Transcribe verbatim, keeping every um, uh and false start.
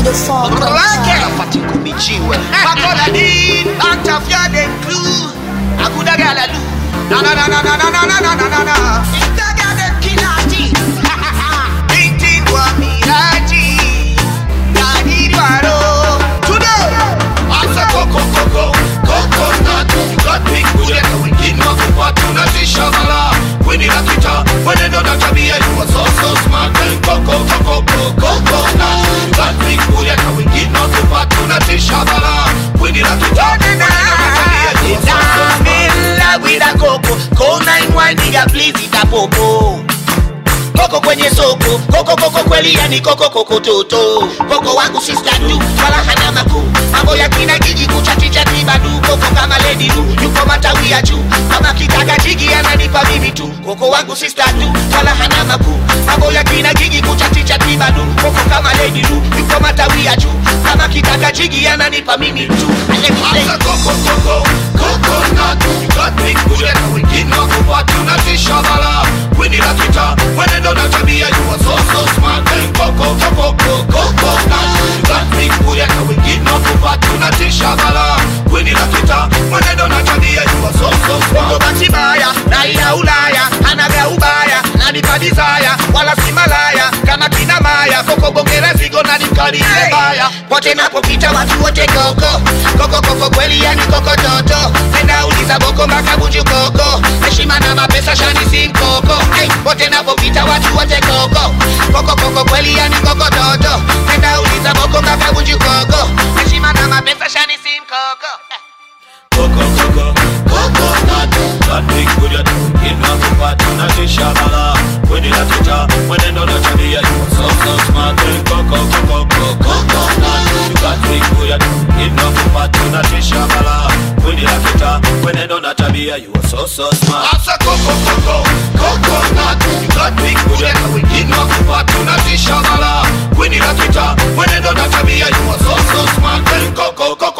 the fall. Rafati kumichiwe. Makola din, antafia den clue. Akuda galalu. Na na na na na na na na na na na. Itaga den kinati. Ding ding wa miraji. Nadi waro. Today. Asa koko koko koko natu. Got big booty and we get no kupatu na tishabala. When it a kita, when it don't tabia, you are so so smart. Koko koko koko koko natu. Got big booty and we get no kupatu na tishabala. When it a kita, when it don't tabia, you are so so smart. I'm in love with a coco. Cold nine wine, nigga, please eat a popo. Koko kwenye soko, koko koko kweli yani koko koko toto. Koko wangu sister du, wala hana makuu. Mambo ya kina gigi kuchati chati badu. Koko kama lady du, yuko matawi ya juu. Kama kitaka jigi ananipa mimi tu. Koko wangu sister du, wala hana makuu. Mambo ya kina gigi kuchati chati badu. Koko kama lady du, yuko matawi ya juu. Kama kitaka jigi ananipa mimi tu. Asa koko koko koko natu. Got big booty and we get no kupatu na tishabala. When it a kita, when it don't tabia, you are so so smart. Koko koko koko koko natu. Got big booty and we get no kupatu na tishabala. When it a kita, when it don't tabia, you are so so smart. Koko batibaya, na ina ulaya. Anaga ubaya, na nipa desire. Wala si malaya, kama kina maya. Koko bongera zigo na nikali lebaya. Pote napo kita watu wote koko. Koko koko kweli yani koko toto. Nenda uliza boko maka buju koko. Heshima na mapesa shani si mkoko. Hey, pote napo kita watu wote koko. Koko koko kweli yani koko toto. Nenda uliza boko maka buju koko. Heshima na mapesa shani si mkoko. Koko koko koko natu. Got big booty and we get no kupatu na tishabala. When it a kita, when it don't tabia, you are so so smart. Koko koko koko koko natu. Got big booty and we get no kupatu na tishabala. When it a kita, when it don't tabia, you are so so smart. Asa koko koko koko natu. Got big booty and we get no kupatu na tishabala. When it a kita, when it don't tabia, you are so so smart. Koko koko